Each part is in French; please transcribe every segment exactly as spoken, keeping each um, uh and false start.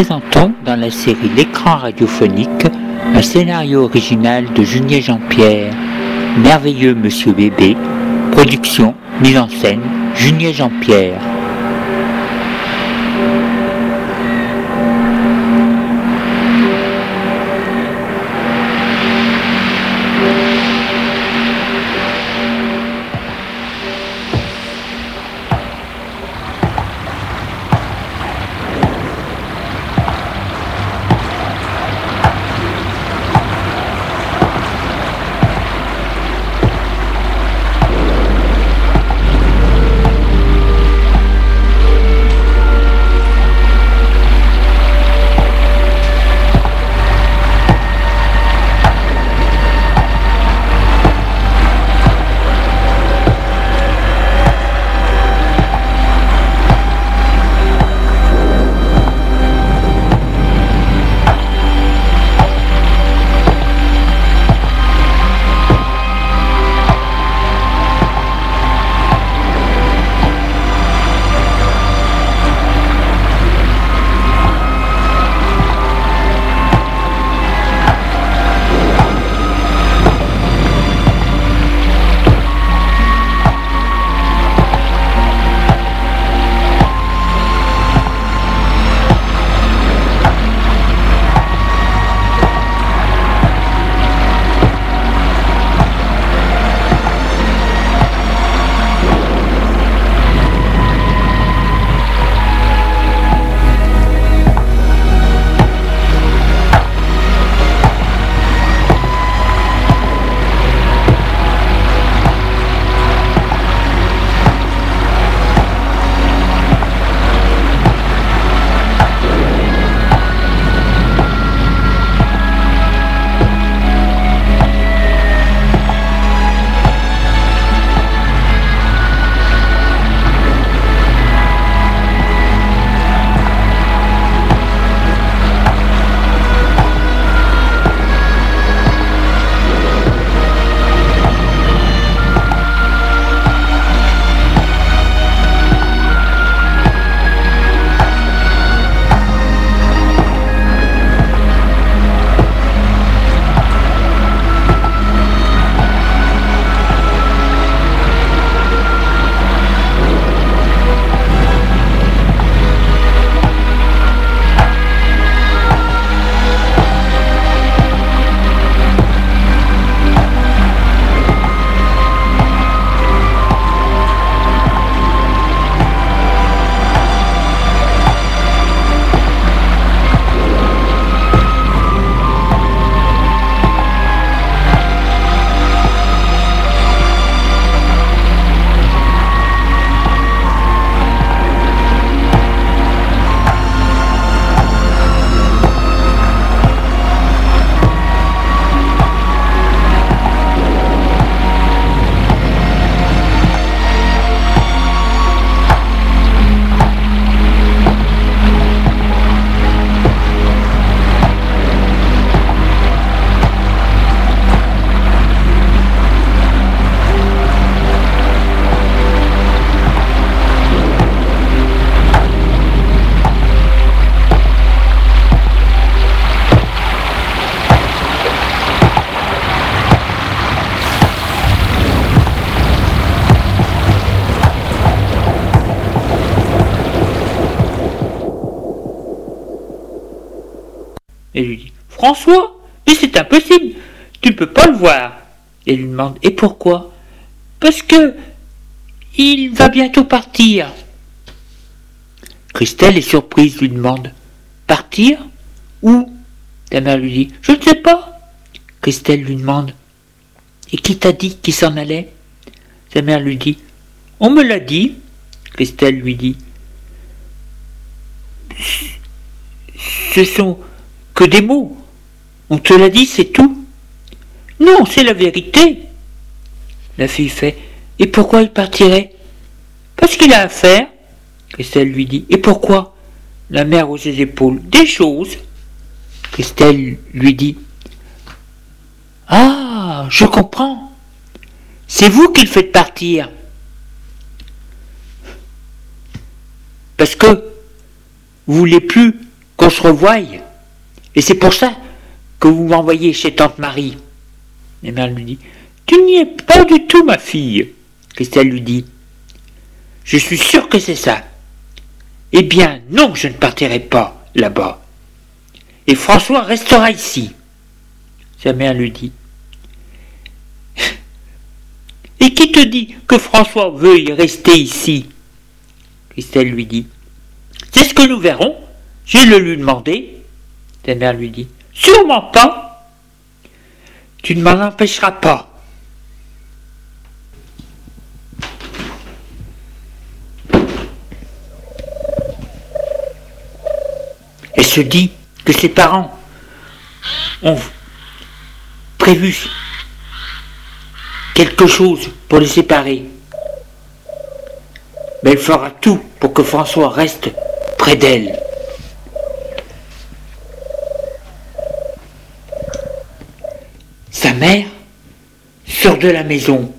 présentons dans la série L'écran radiophonique un scénario original de Junier Jean-Pierre, Merveilleux Monsieur Bébé, production, mise en scène, Junier Jean-Pierre. Et lui dit: François, mais c'est impossible, tu ne peux pas le voir. Et lui demande: Et pourquoi? Parce que il va bientôt partir. Christelle est surprise, lui demande: Partir? Où? La mère lui dit: Je ne sais pas. Christelle lui demande: Et qui t'a dit qu'il s'en allait? Sa mère lui dit: On me l'a dit. Christelle lui dit: Ce sont que des mots. On te l'a dit, c'est tout. Non, c'est la vérité. La fille fait: Et pourquoi il partirait? Parce qu'il a affaire. Christelle lui dit: Et pourquoi? La mère hausse ses épaules: Des choses. Christelle lui dit: Ah, je comprends. C'est vous qui le faites partir. Parce que vous voulez plus qu'on se revoie. Et c'est pour ça que vous m'envoyez chez tante Marie. La mère lui dit, tu n'y es pas du tout, ma fille. Christelle lui dit, je suis sûre que c'est ça. Eh bien, non, je ne partirai pas là-bas. Et François restera ici. Sa mère lui dit, et qui te dit que François veut y rester ici? Christelle lui dit, c'est ce que nous verrons. Je vais le lui demander. Sa mère lui dit, sûrement pas. Tu ne m'en empêcheras pas. Elle se dit que ses parents ont prévu quelque chose pour les séparer. Mais elle fera tout pour que François reste près d'elle. Sa mère sort de la maison.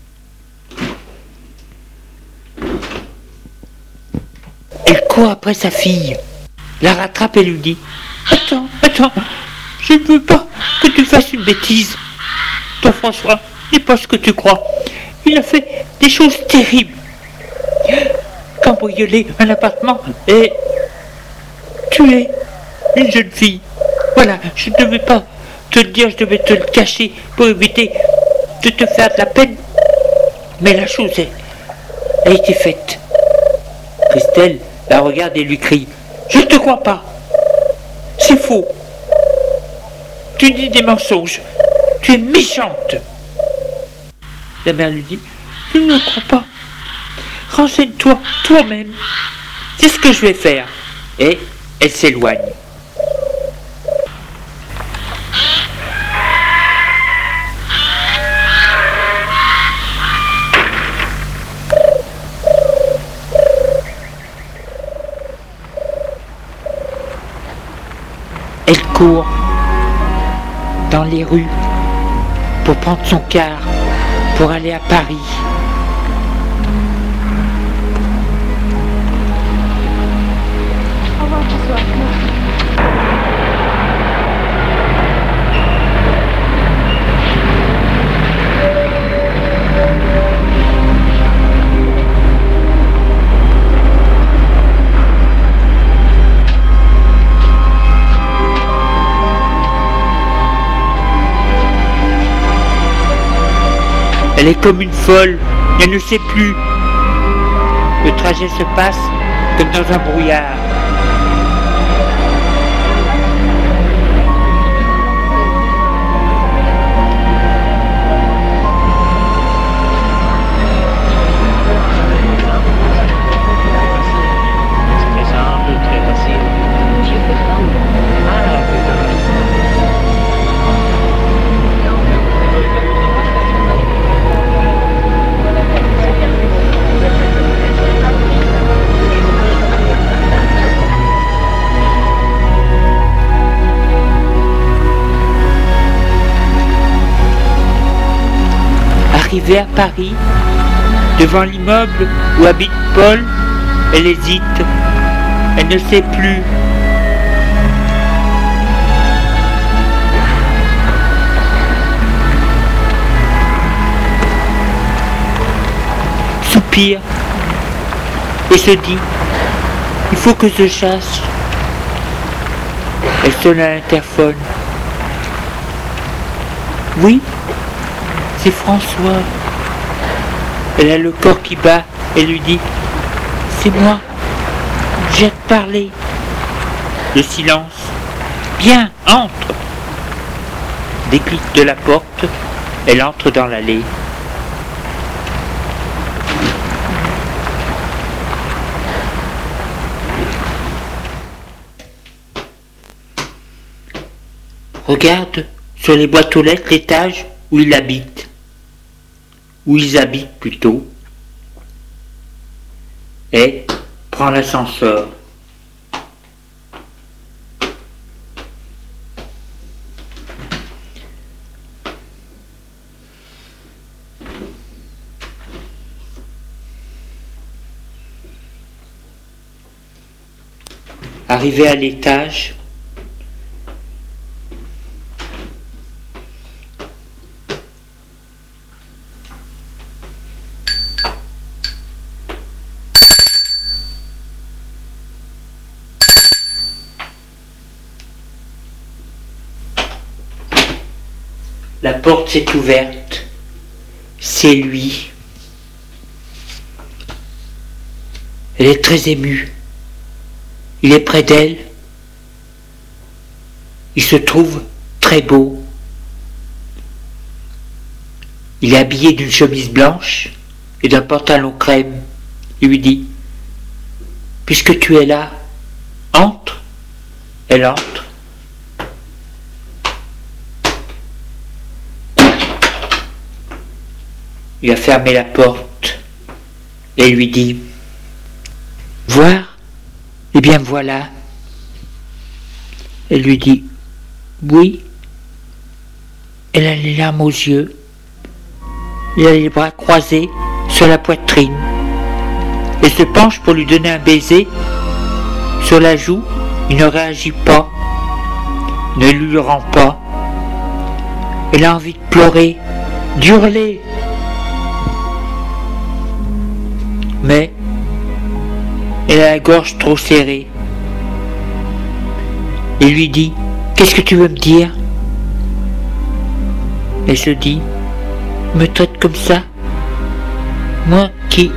Elle court après sa fille, la rattrape et lui dit, attends, attends, je ne veux pas que tu fasses une bêtise. Ton François n'est pas ce que tu crois. Il a fait des choses terribles. Cambrioler un appartement et tuer une jeune fille. Voilà, je ne devais pas te le dire, je devais te le cacher pour éviter de te faire de la peine. Mais la chose a été faite. Christelle la regarde et lui crie, je ne te crois pas. C'est faux. Tu dis des mensonges. Tu es méchante. La mère lui dit, je ne le crois pas. Renseigne-toi toi-même. C'est ce que je vais faire. Et elle s'éloigne. Elle court dans les rues pour prendre son car pour aller à Paris. Au revoir, François. Elle est comme une folle, elle ne sait plus. Le trajet se passe comme dans un brouillard. Arrivée à Paris, devant l'immeuble où habite Paul, elle hésite. Elle ne sait plus. Soupire et se dit, il faut que je chasse. Elle sonne à l'interphone. Oui, c'est François. Elle a le corps qui bat et lui dit, c'est moi, j'ai te parler. Le silence. Bien, entre. Déclic de la porte, elle entre dans l'allée. Regarde sur les boîtes aux lettres l'étage où il habite. Où ils habitent plutôt. Et prend l'ascenseur. Arrivé à l'étage, la porte s'est ouverte. C'est lui. Elle est très émue. Il est près d'elle. Il se trouve très beau. Il est habillé d'une chemise blanche et d'un pantalon crème. Il lui dit « Puisque tu es là, entre. » Elle entre. Il a fermé la porte et lui dit « Voir ? Eh bien voilà. » Elle lui dit « Oui. » Elle a les larmes aux yeux. Il a les bras croisés sur la poitrine. Elle se penche pour lui donner un baiser sur la joue. Il ne réagit pas, ne lui le rend pas. Elle a envie de pleurer, d'hurler. Mais elle a la gorge trop serrée. Il lui dit « Qu'est-ce que tu veux me dire ?» Elle se dit « Me traite comme ça, moi qui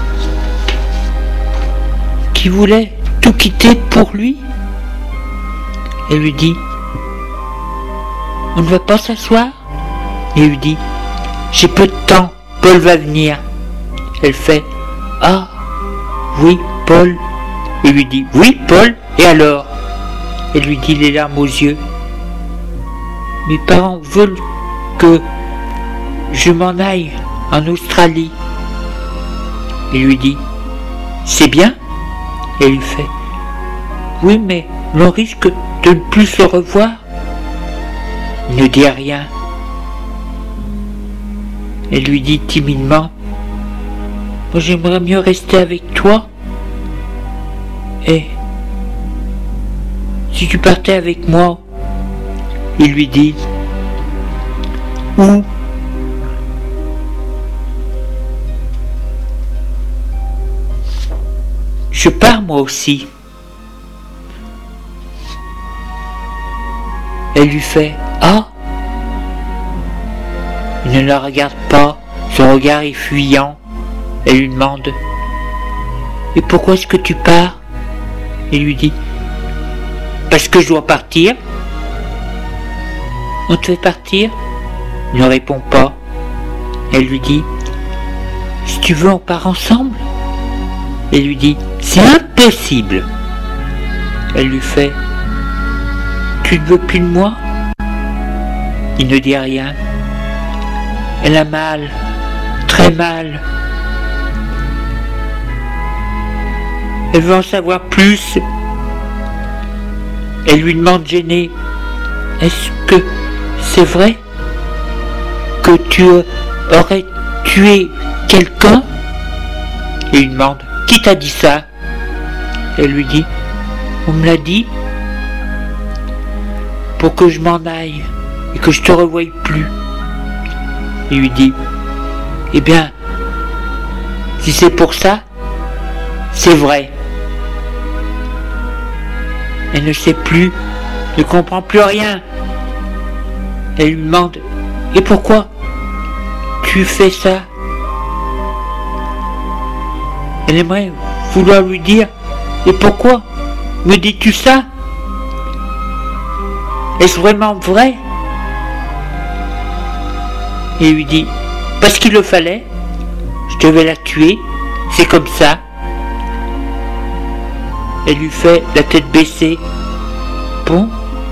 qui voulais tout quitter pour lui. » Elle lui dit « On ne va pas s'asseoir ?» Il lui dit « J'ai peu de temps, Paul va venir. » Elle fait « Ah, oui, Paul. » Il lui dit « Oui, Paul, et alors ?» Elle lui dit les larmes aux yeux « Mes parents veulent que je m'en aille en Australie. » Il lui dit « C'est bien ?» Elle lui fait « Oui, mais l'on risque de ne plus se revoir. » Il ne dit rien. Elle lui dit timidement « Moi j'aimerais mieux rester avec toi. Et si tu partais avec moi ?» Il lui dit « Où ? » « Je pars moi aussi. » Elle lui fait « Ah !» Il ne la regarde pas, son regard est fuyant. Elle lui demande « Et pourquoi est-ce que tu pars ?» Il lui dit « Parce que je dois partir. » « On te fait partir ?» Il ne répond pas. Elle lui dit « Si tu veux, on part ensemble. » Elle lui dit « C'est impossible. » Elle lui fait « Tu ne veux plus de moi ?» Il ne dit rien. Elle a mal, très mal. Elle veut en savoir plus. Elle lui demande gênée « Est-ce que c'est vrai que tu aurais tué quelqu'un ?» Il lui demande « Qui t'a dit ça ?» Elle lui dit « On me l'a dit pour que je m'en aille et que je te revoie plus. » Il lui dit « Eh bien, si c'est pour ça, c'est vrai. » Elle ne sait plus, ne comprend plus rien. Elle lui demande « Et pourquoi tu fais ça ?» Elle aimerait vouloir lui dire « Et pourquoi me dis-tu ça ? Est-ce vraiment vrai ?» Et il lui dit « Parce qu'il le fallait, je devais la tuer, c'est comme ça. » Elle lui fait la tête baissée. « Bon ?»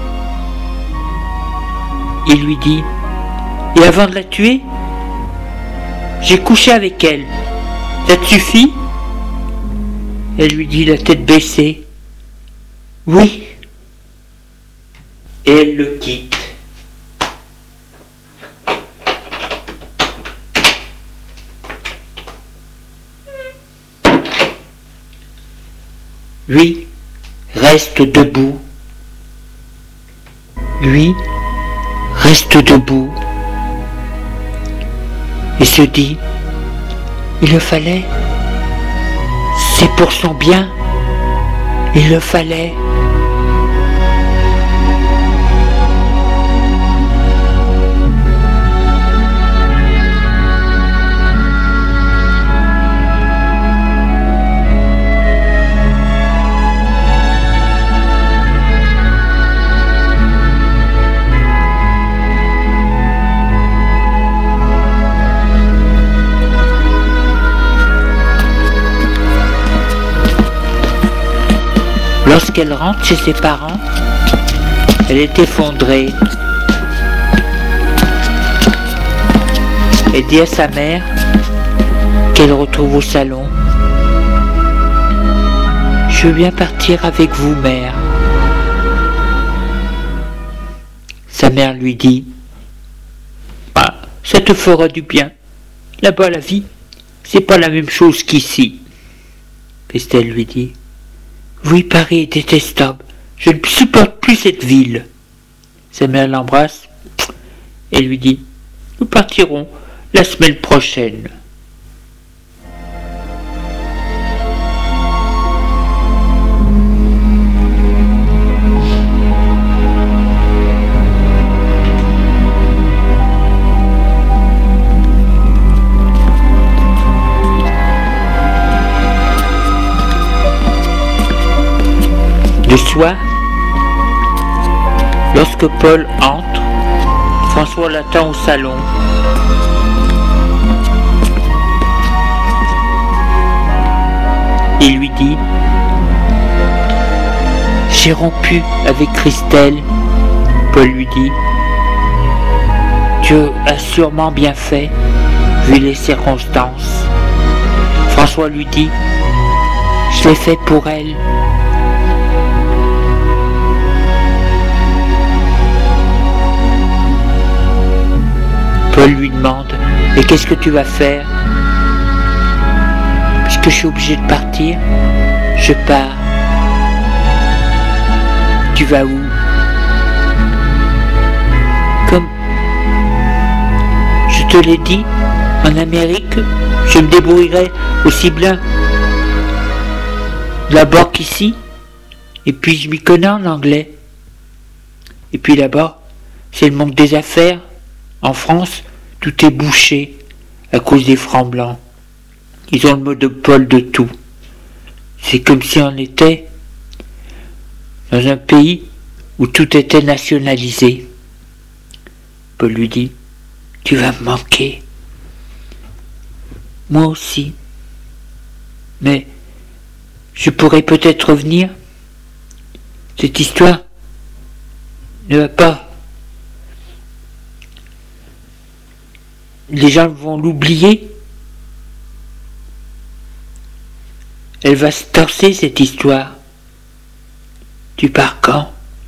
Il lui dit « Et avant de la tuer, j'ai couché avec elle. Ça te suffit ?» Elle lui dit la tête baissée « Oui. » Et elle le quitte. Lui reste reste debout. Lui reste debout et se dit, il le fallait, c'est pour son bien, il le fallait. Lorsqu'elle rentre chez ses parents, elle est effondrée. Elle dit à sa mère qu'elle retrouve au salon. « Je veux bien partir avec vous, mère. » Sa mère lui dit « Ah, ça te fera du bien. Là-bas, la vie, c'est pas la même chose qu'ici. » Christelle lui dit « Oui, Paris est détestable. Je ne supporte plus cette ville. » Sa mère l'embrasse et lui dit « Nous partirons la semaine prochaine. » Le soir, lorsque Paul entre, François l'attend au salon. Il lui dit « J'ai rompu avec Christelle. » Paul lui dit « Tu as sûrement bien fait, vu les circonstances. » François lui dit « Je l'ai fait pour elle. » Paul lui demande « Et qu'est-ce que tu vas faire ?»« Puisque je suis obligé de partir, je pars. »« Tu vas où ?»« Comme je te l'ai dit, en Amérique, je me débrouillerai aussi bien là-bas qu'ici. Et puis je m'y connais en anglais. Et puis là-bas, c'est le monde des affaires. En France, tout est bouché à cause des francs blancs. Ils ont le monopole de tout. C'est comme si on était dans un pays où tout était nationalisé. Paul lui dit « Tu vas me manquer. » Moi aussi. Mais je pourrais peut-être revenir. Cette histoire ne va pas. Les gens vont l'oublier. Elle va se torser, cette histoire. Tu pars quand?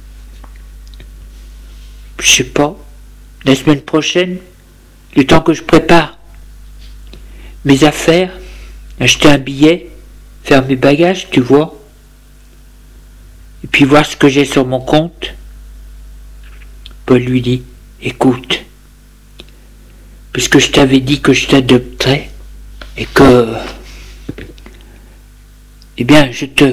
Je sais pas. La semaine prochaine, le temps que je prépare mes affaires, acheter un billet, faire mes bagages, tu vois. Et puis voir ce que j'ai sur mon compte. Paul lui dit, écoute, puisque je t'avais dit que je t'adopterais et que, eh bien, je te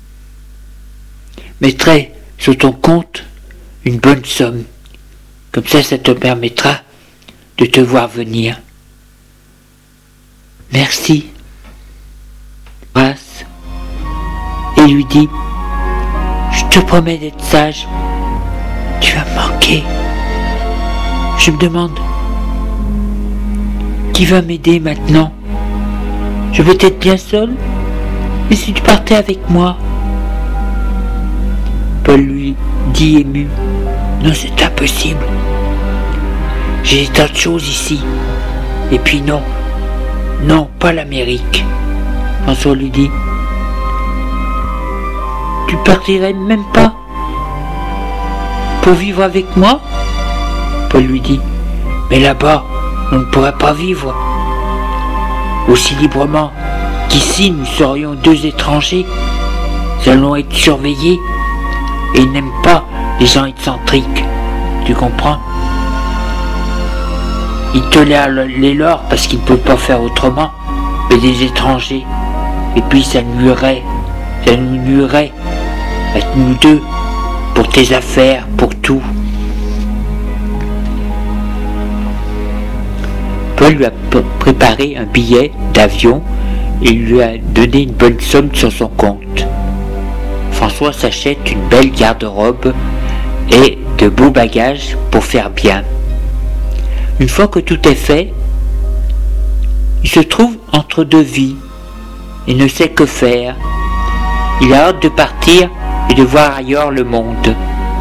mettrai sur ton compte une bonne somme. Comme ça, ça te permettra de te voir venir. Merci. Grâce. Et lui dit, je te promets d'être sage. Tu vas me manquer. Je me demande, qui va m'aider maintenant? Je veux être bien seul, mais si tu partais avec moi? Paul lui dit ému, non, c'est impossible. J'ai tant de choses ici. Et puis non, non, pas l'Amérique. François lui dit, tu partirais même pas pour vivre avec moi? Paul lui dit, mais là-bas, on ne pourrait pas vivre aussi librement qu'ici nous serions deux étrangers. Nous allons être surveillés et il n'aime pas les gens excentriques. Tu comprends? Il tolère les leurs parce qu'il ne peut pas faire autrement, mais des étrangers. Et puis ça nuirait, ça nous nuirait, à nous deux, pour tes affaires, pour tout. Paul lui a préparé un billet d'avion et lui a donné une bonne somme sur son compte. François s'achète une belle garde-robe et de beaux bagages pour faire bien. Une fois que tout est fait, il se trouve entre deux vies et ne sait que faire. Il a hâte de partir et de voir ailleurs le monde.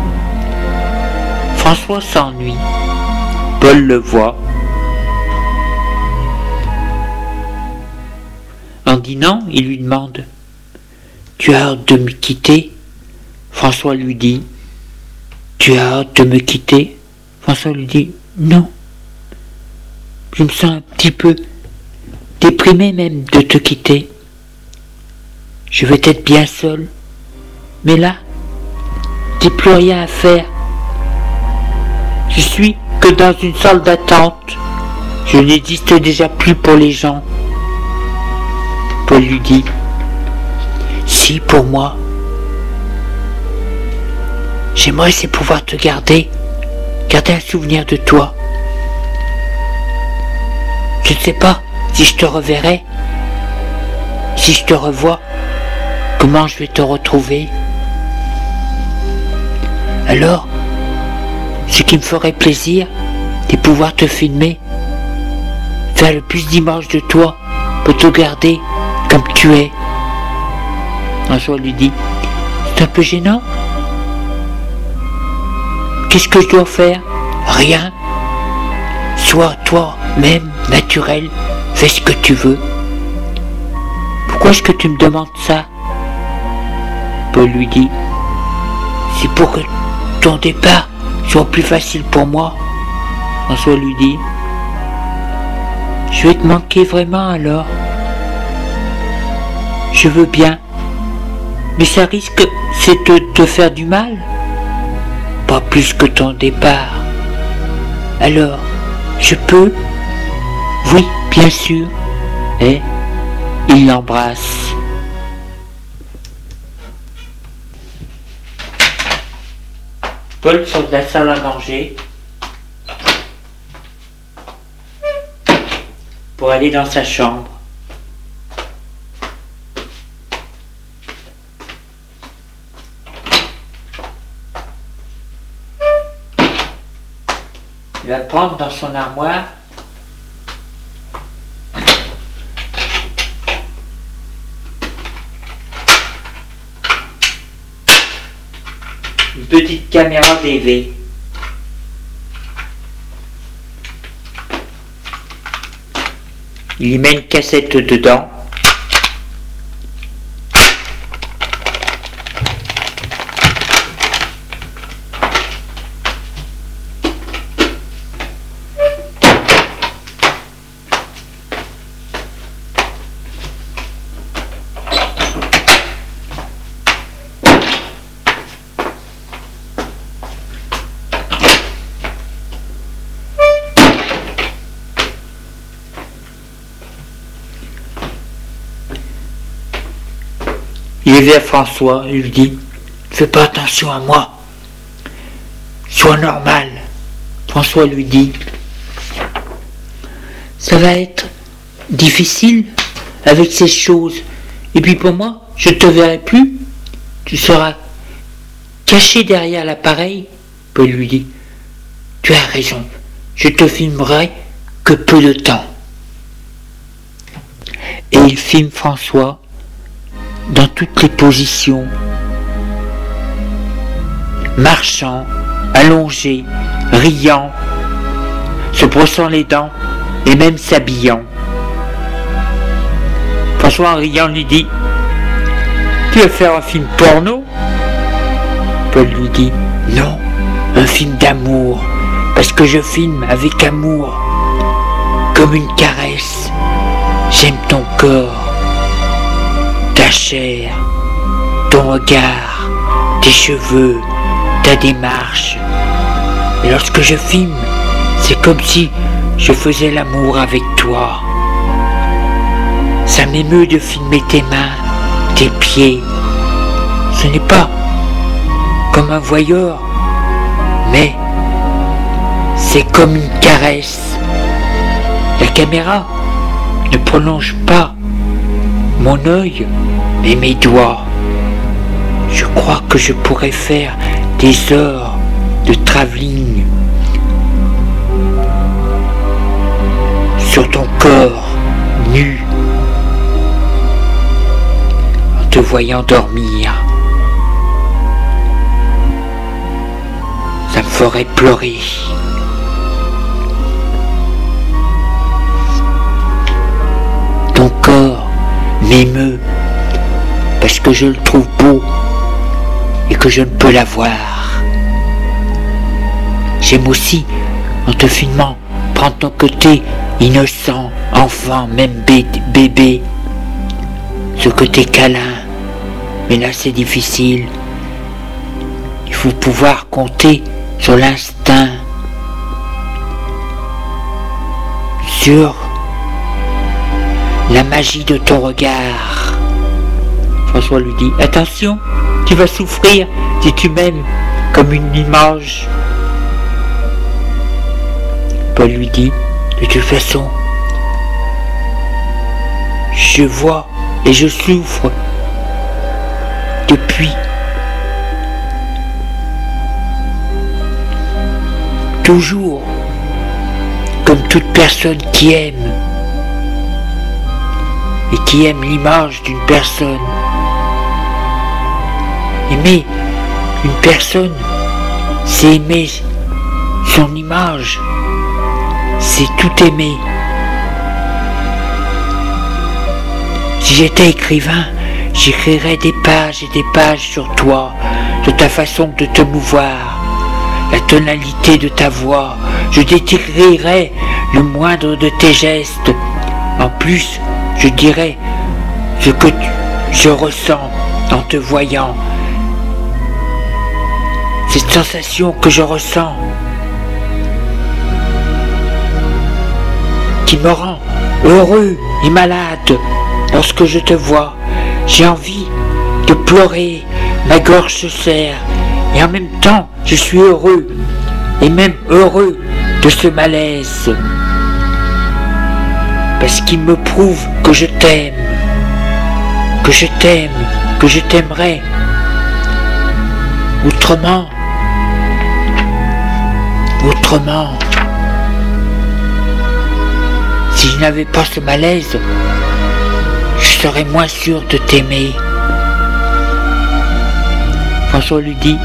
François s'ennuie. Paul le voit. En dînant, il lui demande « Tu as hâte de me quitter ?» François lui dit « Tu as hâte de me quitter ?» François lui dit « Non. Je me sens un petit peu déprimé même de te quitter. Je vais être bien seul. Mais là, j'ai plus rien à faire. Je suis que dans une salle d'attente. Je n'existe déjà plus pour les gens. » Paul lui dit « Si, pour moi. J'aimerais c'est pouvoir te garder, garder un souvenir de toi. Je ne sais pas si je te reverrai, si je te revois, comment je vais te retrouver. Alors, ce qui me ferait plaisir, c'est pouvoir te filmer, faire le plus d'images de toi pour te garder comme tu es. » François lui dit « C'est un peu gênant. Qu'est-ce que je dois faire? Rien. Sois toi-même naturel, fais ce que tu veux. Pourquoi est-ce que tu me demandes ça? » Paul lui dit « C'est pour que ton départ soit plus facile pour moi. » François lui dit « Je vais te manquer vraiment alors. Je veux bien, mais ça risque, c'est de te faire du mal. Pas plus que ton départ. Alors, je peux? Oui, bien sûr. » Et il l'embrasse. Paul sort de la salle à manger pour aller dans sa chambre. Il va prendre dans son armoire une petite caméra D V. Il y met une cassette dedans. Il est vers François, il lui dit « Fais pas attention à moi, sois normal. » François lui dit « Ça va être difficile avec ces choses, et puis pour moi, je ne te verrai plus, tu seras caché derrière l'appareil. » Paul lui dit « Tu as raison, je te filmerai que peu de temps. » Et il filme François dans toutes les positions, marchant, allongé, riant, se brossant les dents et même s'habillant. François en riant lui dit « Tu veux faire un film porno ?» Paul lui dit « Non, un film d'amour, parce que je filme avec amour, comme une caresse. J'aime ton corps, ta chair, ton regard, tes cheveux, ta démarche. Et lorsque je filme, c'est comme si je faisais l'amour avec toi. Ça m'émeut de filmer tes mains, tes pieds. Ce n'est pas comme un voyeur, mais c'est comme une caresse. La caméra ne prolonge pas mon œil, mais mes doigts. Je crois que je pourrais faire des heures de travelling sur ton corps nu en te voyant dormir. Ça me ferait pleurer. Ton corps m'émeut parce que je le trouve beau et que je ne peux l'avoir. J'aime aussi, en te filmant, prendre ton côté innocent, enfant, même bébé, ce côté câlin. Mais là c'est difficile. Il faut pouvoir compter sur l'instinct, sur la magie de ton regard. François lui dit, attention, tu vas souffrir si tu m'aimes comme une image. Paul lui dit, de toute façon, je vois et je souffre depuis toujours, comme toute personne qui aime et qui aime l'image d'une personne. Aimer une personne, c'est aimer son image, c'est tout aimer. Si j'étais écrivain, j'écrirais des pages et des pages sur toi, sur ta façon de te mouvoir, la tonalité de ta voix. Je décrirais le moindre de tes gestes. En plus, je dirais ce que tu, je ressens en te voyant. Cette sensation que je ressens, qui me rend heureux et malade lorsque je te vois. J'ai envie de pleurer, ma gorge se serre, et en même temps je suis heureux, et même heureux de ce malaise, parce qu'il me prouve que je t'aime, que je t'aime, que je t'aimerais. Autrement, autrement, si je n'avais pas ce malaise, je serais moins sûr de t'aimer. François lui dit,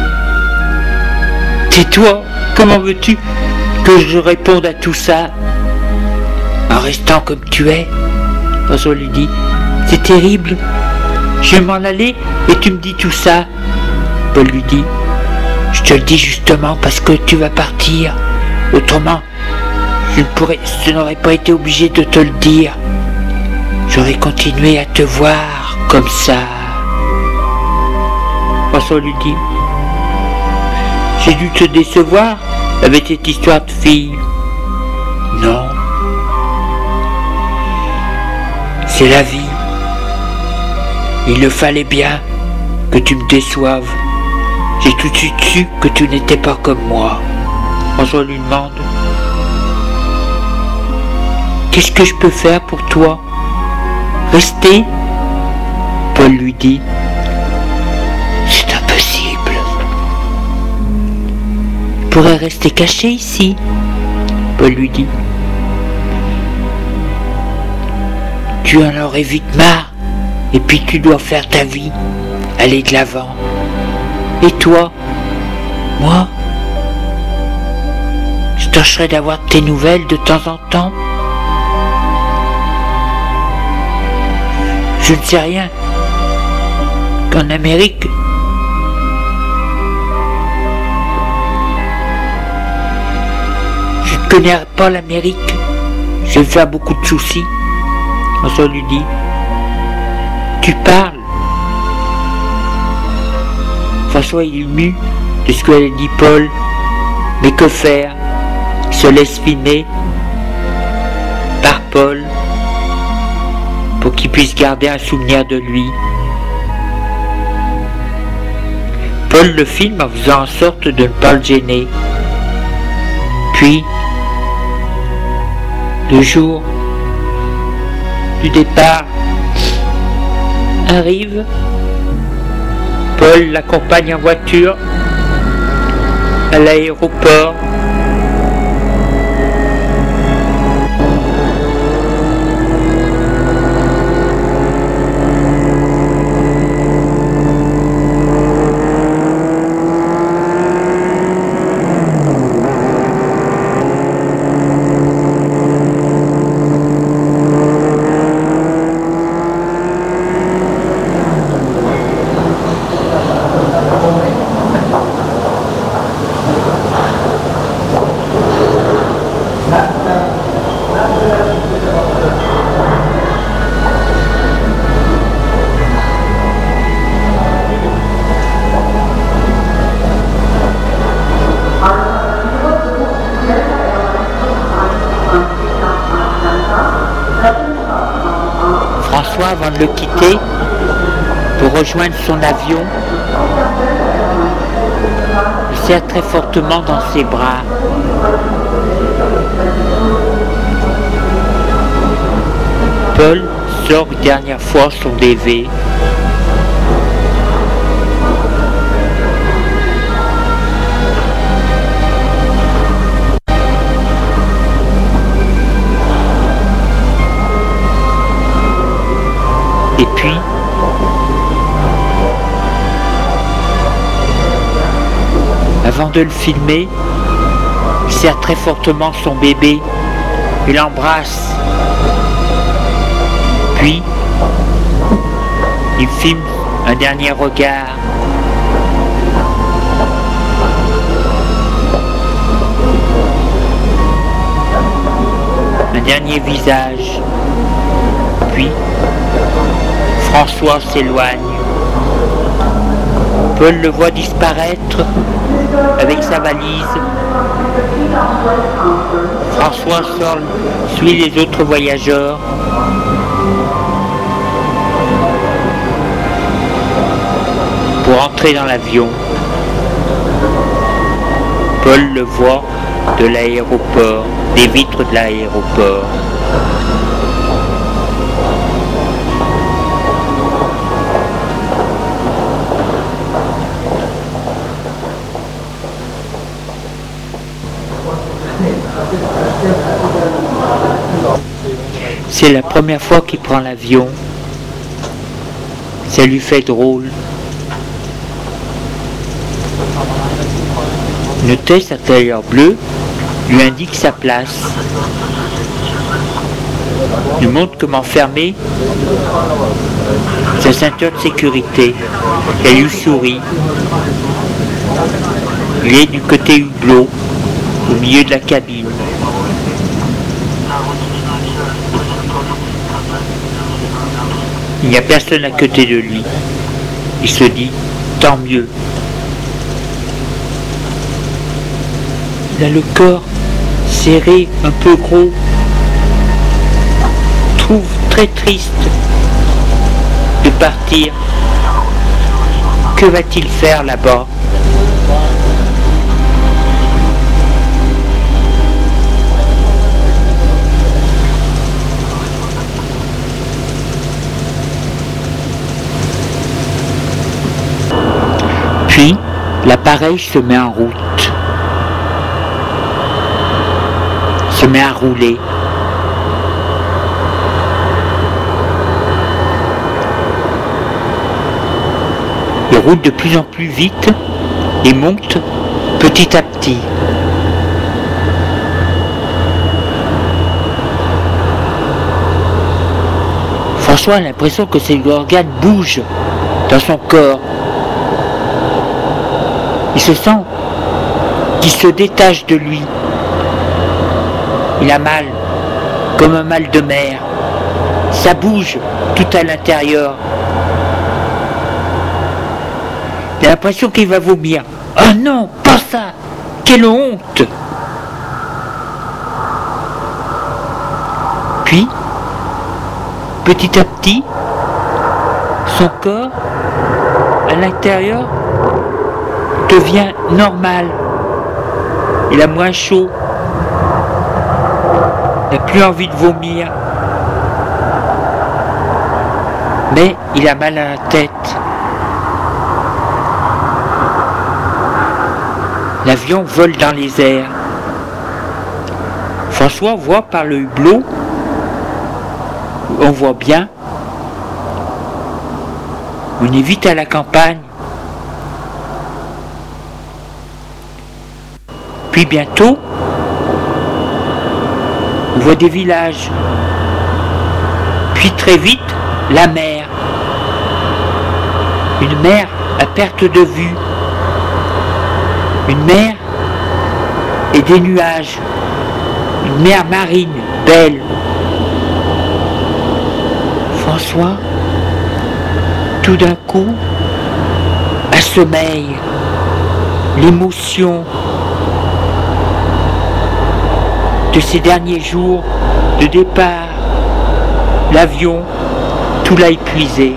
tais-toi, comment veux-tu que je réponde à tout ça en restant comme tu es? François lui dit, c'est terrible, je vais m'en aller et tu me dis tout ça. Paul lui dit, je te le dis justement parce que tu vas partir, autrement je ne pourrais, je n'aurais pas été obligé de te le dire. J'aurais continué à te voir comme ça. François lui dit, j'ai dû te décevoir avec cette histoire de fille. Non, c'est la vie. Il le fallait bien que tu me déçoives. J'ai tout de suite su que tu n'étais pas comme moi. François lui demande, qu'est-ce que je peux faire pour toi? Rester? Paul lui dit, c'est impossible. Je pourrais rester caché ici. Paul lui dit, tu en aurais vite marre, et puis tu dois faire ta vie, aller de l'avant. Et toi? Moi? Je tâcherai d'avoir tes nouvelles de temps en temps. Je ne sais rien qu'en Amérique, je ne connais pas l'Amérique, je vais faire beaucoup de soucis. François lui dit, tu parles François est ému de ce que a dit Paul, mais que faire? Il se laisse filmer par Paul pour qu'il puisse garder un souvenir de lui. Paul le filme en faisant en sorte de ne pas le gêner. Puis, le jour du départ arrive. Paul l'accompagne en voiture à l'aéroport. François, avant de le quitter, pour rejoindre son avion, il serre très fortement dans ses bras. Paul sort une dernière fois son D V. Et puis, avant de le filmer, il serre très fortement son bébé, il l'embrasse. Puis, il filme un dernier regard. Un dernier visage. Puis, François s'éloigne. Paul le voit disparaître avec sa valise. François sort, suit les autres voyageurs. Pour entrer dans l'avion. Paul le voit de l'aéroport, des vitres de l'aéroport. C'est la première fois qu'il prend l'avion. Ça lui fait drôle. Une hôtesse à tailleur bleu lui indique sa place. Il montre comment fermer sa ceinture de sécurité. Elle lui sourit. Il est du côté hublot, au milieu de la cabine. Il n'y a personne à côté de lui. Il se dit, tant mieux. Il a le corps serré, un peu gros. Trouve très triste de partir. Que va-t-il faire là-bas? Puis, l'appareil se met en route, se met à rouler. Il roule de plus en plus vite et monte petit à petit. François a l'impression que ses organes bougent dans son corps. Il se sent qu'il se détache de lui. Il a mal, comme un mal de mer. Ça bouge tout à l'intérieur. Il a l'impression qu'il va vomir. Ah non, pas ça! Quelle honte! Puis, petit à petit, son corps, à l'intérieur, devient normal. Il a moins chaud. Il n'a plus envie de vomir. Mais il a mal à la tête. L'avion vole dans les airs. François voit par le hublot, on voit bien, on est vite à la campagne. Puis bientôt, on voit des villages. Puis très vite, la mer. Une mer à perte de vue. Une mer et des nuages. Une mer marine, belle. François, tout d'un coup, assommeille. L'émotion de ces derniers jours de départ. L'avion, tout l'a épuisé.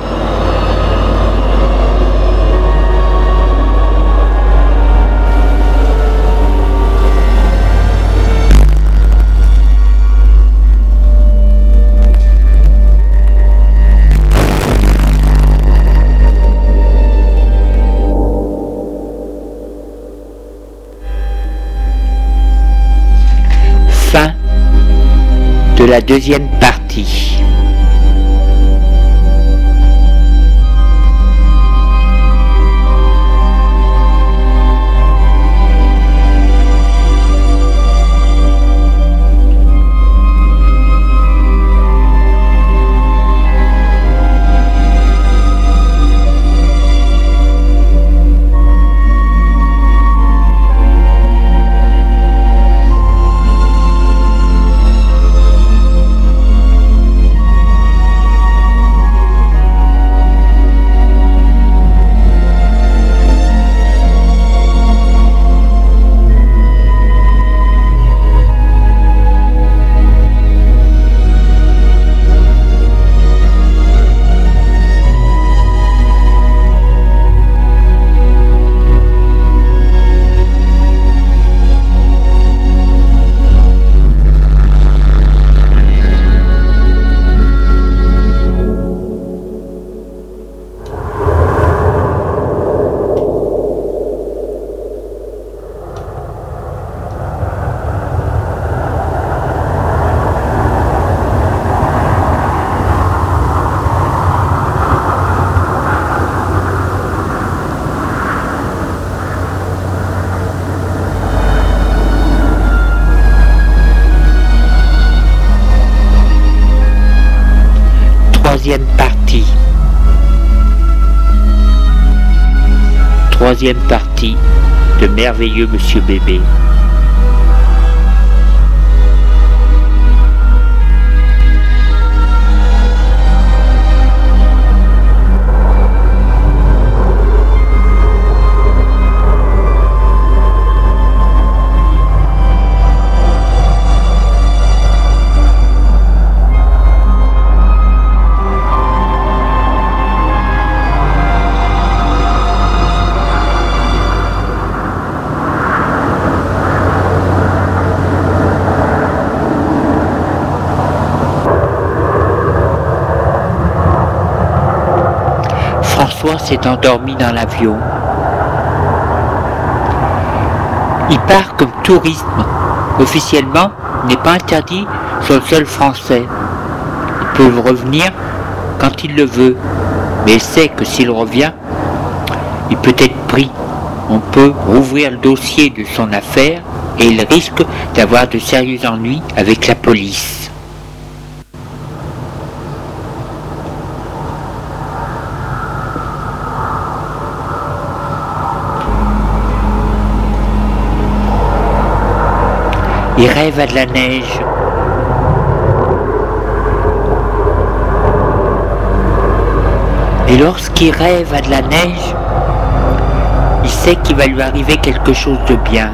Fin de la deuxième partie. Troisième partie. Troisième partie de Merveilleux Monsieur Bébé. François s'est endormi dans l'avion. Il part comme tourisme. Officiellement, il n'est pas interdit sur le sol français. Il peut revenir quand il le veut, mais il sait que s'il revient, il peut être pris. On peut rouvrir le dossier de son affaire et il risque d'avoir de sérieux ennuis avec la police. Il rêve à de la neige. Et lorsqu'il rêve à de la neige, Il sait qu'il va lui arriver quelque chose de bien.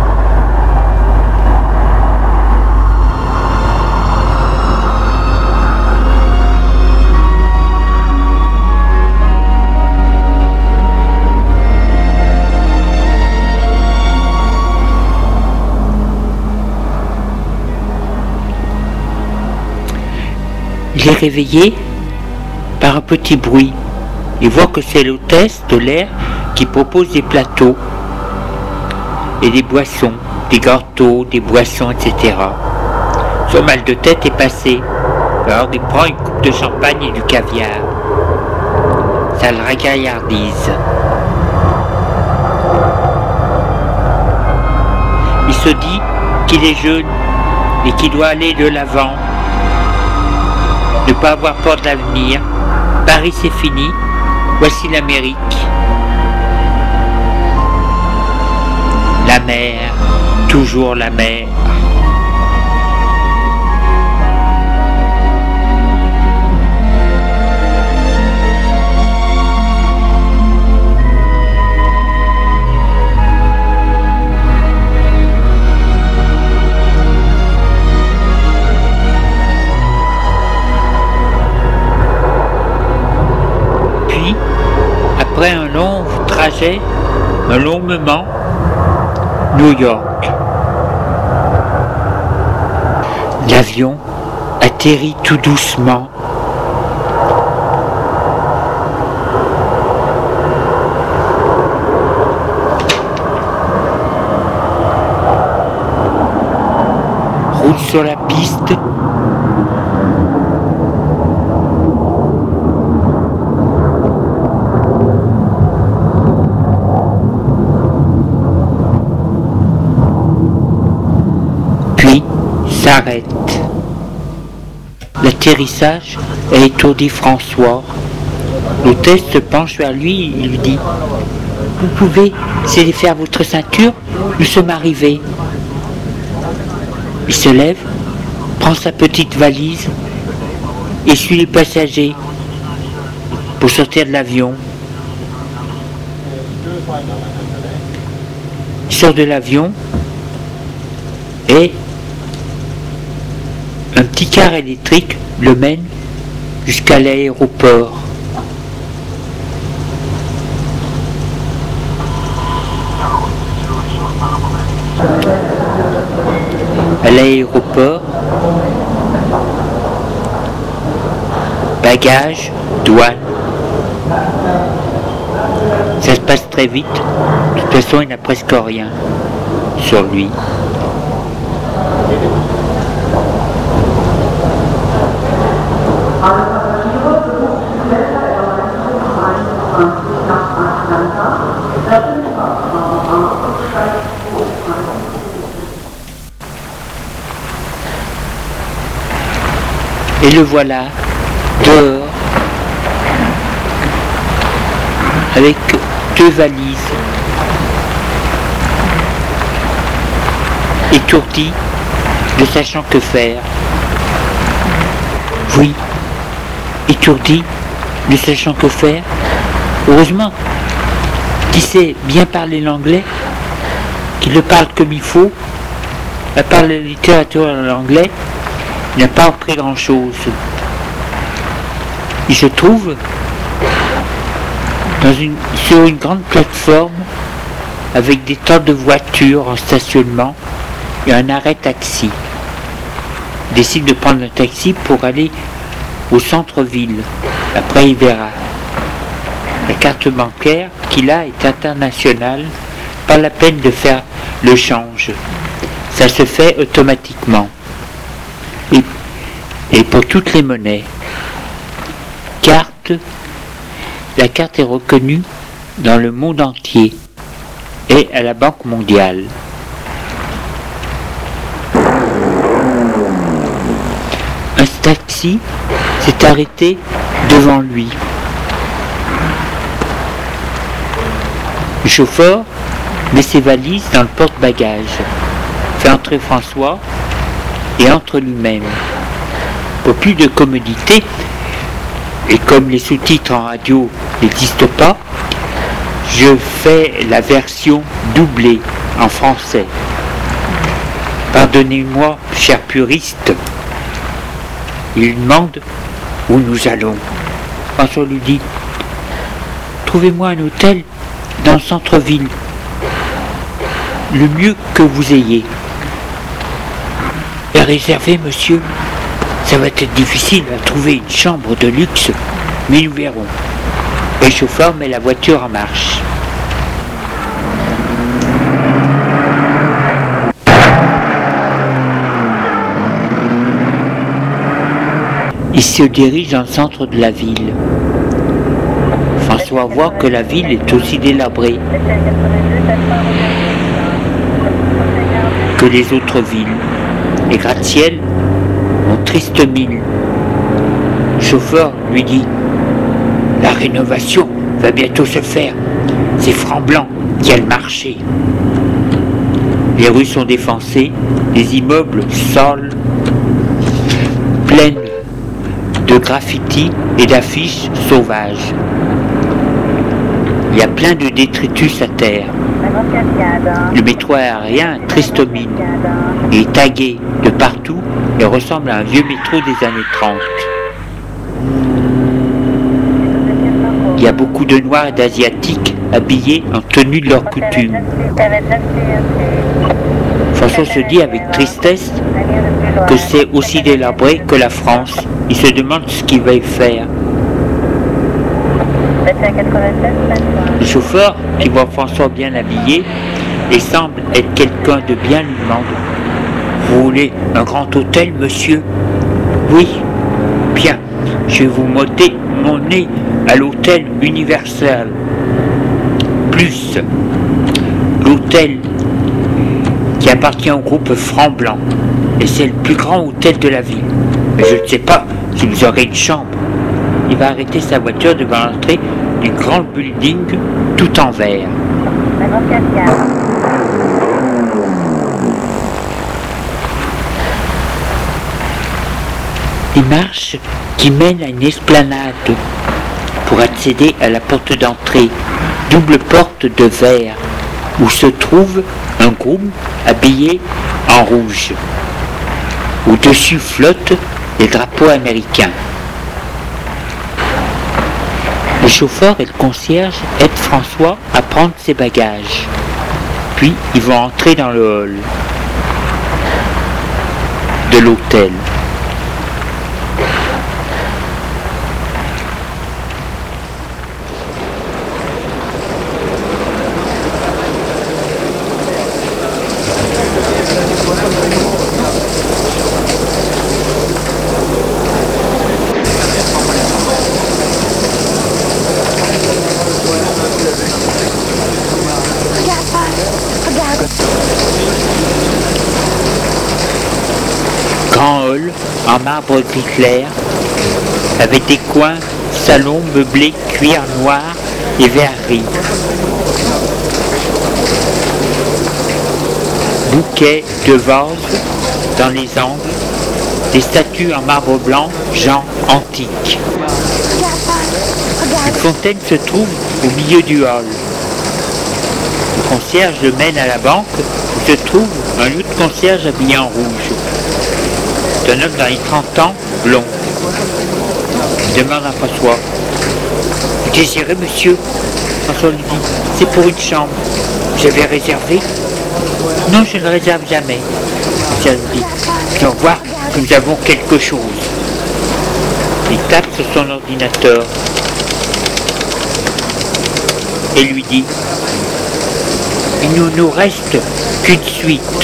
Il est réveillé par un petit bruit. Il voit que c'est l'hôtesse de l'air qui propose des plateaux et des boissons, des gâteaux, des boissons, et cetera. Son mal de tête est passé. Alors il prend une coupe de champagne et du caviar. Ça le ragaillardise. Il se dit qu'il est jeune et qu'il doit aller de l'avant. Ne pas avoir peur de l'avenir. Paris c'est fini, voici l'Amérique. La mer, toujours la mer. Après un long trajet, un long moment, New York. L'avion atterrit tout doucement. Roule sur la piste. S'arrête. L'atterrissage a étourdi François. L'hôtesse se penche vers lui et lui dit « Vous pouvez céder faire votre ceinture, nous sommes arrivés. » Il se lève, prend sa petite valise et suit les passagers pour sortir de l'avion. Il sort de l'avion et un petit car électrique le mène jusqu'à l'aéroport. À l'aéroport, bagages, douane. Ça se passe très vite. De toute façon, il n'a presque rien sur lui. Et le voilà dehors avec deux valises, étourdi, ne sachant que faire. Oui, étourdi, ne sachant que faire. Heureusement qu'il sait bien parler l'anglais, qu'il le parle comme il faut, à part la littérature en anglais. Il n'a pas appris grand chose. Il se trouve dans une, sur une grande plateforme avec des tas de voitures en stationnement et un arrêt taxi. Il décide de prendre un taxi pour aller au centre-ville. Après il verra. La carte bancaire qu'il a est internationale, pas la peine de faire le change. Ça se fait automatiquement. Et, et pour toutes les monnaies, carte, la carte est reconnue dans le monde entier et à la Banque mondiale. Un taxi s'est arrêté devant lui. Le chauffeur met ses valises dans le porte-bagages, fait entrer François et entre lui-même. Pour plus de commodité, et comme les sous-titres en radio n'existent pas, Je fais la version doublée en français. Pardonnez-moi, cher puriste. Il demande où nous allons. François lui dit, trouvez-moi un hôtel dans le centre-ville, le mieux que vous ayez. Et réservé, monsieur, ça va être difficile à trouver une chambre de luxe, mais nous verrons. Et le chauffeur met la voiture en marche. Il se dirige dans le centre de la ville. François voit que la ville est aussi délabrée que les autres villes. Les gratte-ciel ont triste mine. Le chauffeur lui dit, la rénovation va bientôt se faire. C'est Franc-Blanc qui a le marché. Les rues sont défoncées, les immeubles sales, pleines de graffitis et d'affiches sauvages. Il y a plein de détritus à terre. Le métro aérien, triste mine, est tagué de partout et ressemble à un vieux métro des années trente. Il y a beaucoup de Noirs et d'Asiatiques habillés en tenue de leur coutume. François se dit avec tristesse que c'est aussi délabré que la France. Il se demande ce qu'il va y faire. Le chauffeur, qui voit François bien habillé et semble être quelqu'un de bien, lui demande, vous voulez un grand hôtel, monsieur? Oui. Bien, je vais vous monter mon nez à l'hôtel Universal. Plus l'hôtel qui appartient au groupe Franc-Blanc. Et c'est le plus grand hôtel de la ville. Mais je ne sais pas si vous aurez une chambre. Il va arrêter sa voiture devant l'entrée du grand building tout en verre. Des marches qui mènent à une esplanade pour accéder à la porte d'entrée, double porte de verre, où se trouve un groom habillé en rouge. Au-dessus flottent les drapeaux américains. Le chauffeur et le concierge aident François à prendre ses bagages. Puis ils vont entrer dans le hall de l'hôtel. Grand hall en marbre gris clair, avec des coins, salons meublés cuir noir et verrerie. Bouquets de vases dans les angles, des statues en marbre blanc, genre antique. Une fontaine se trouve au milieu du hall. Le concierge le mène à la banque où se trouve un autre concierge habillé en rouge. C'est un homme dans les trente ans, blond. Il demande à François. Vous désirez, monsieur? François lui dit. C'est pour une chambre. Vous avez réservé? Non, je ne réserve jamais. Le concierge lui dit. Je dois voir que nous avons quelque chose. Il tape sur son ordinateur et lui dit. Il ne nous reste qu'une suite.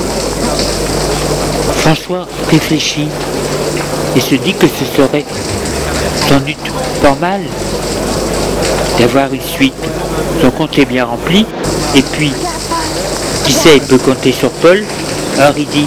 François réfléchit et se dit que ce serait sans doute pas mal d'avoir une suite. Son compte est bien rempli et puis, qui sait, il peut compter sur Paul. Alors il dit,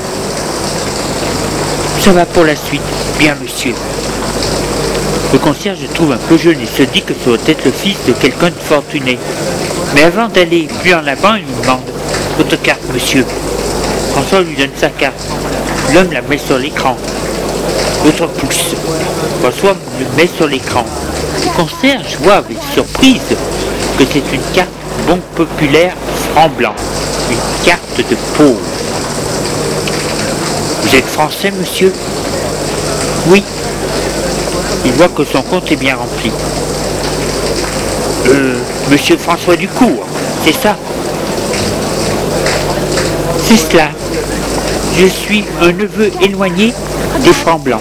ça va pour la suite. Bien, monsieur. Le concierge le trouve un peu jeune et se dit que ça doit être le fils de quelqu'un de fortuné. Mais avant d'aller plus en avant, il lui demande, votre carte, monsieur. François lui donne sa carte. L'homme la met sur l'écran. L'autre pouce. François le met sur l'écran. Le concierge voit avec surprise que c'est une carte Banque Populaire franc blanc, une carte de pauvre. Vous êtes français, monsieur? Oui. Il voit que son compte est bien rempli. Euh, monsieur François Ducour, c'est ça? C'est cela. Je suis un neveu éloigné des francs blancs.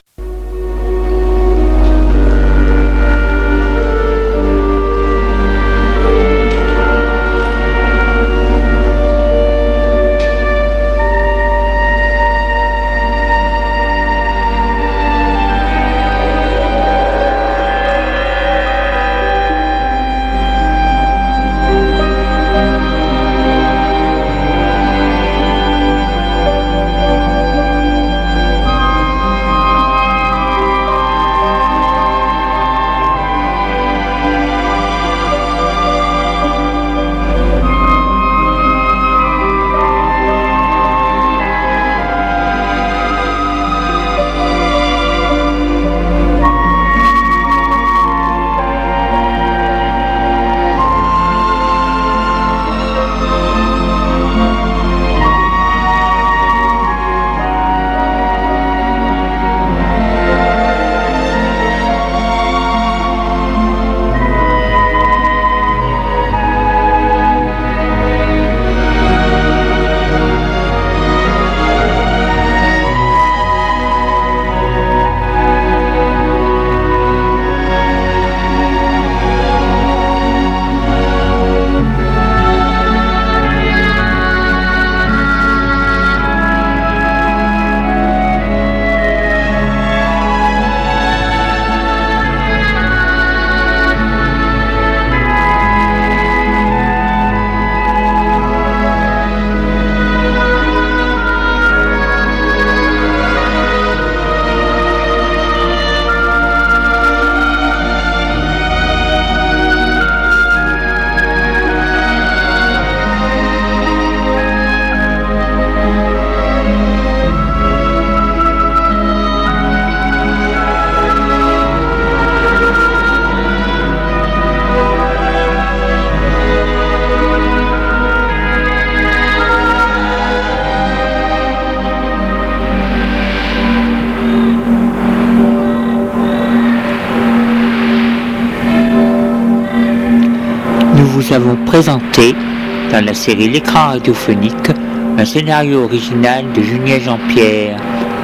Nous avons présenté, dans la série L'écran radiophonique, un scénario original de Julien Jean-Pierre,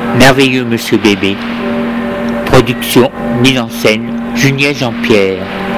Merveilleux Monsieur Bébé. Production, mise en scène, Julien Jean-Pierre.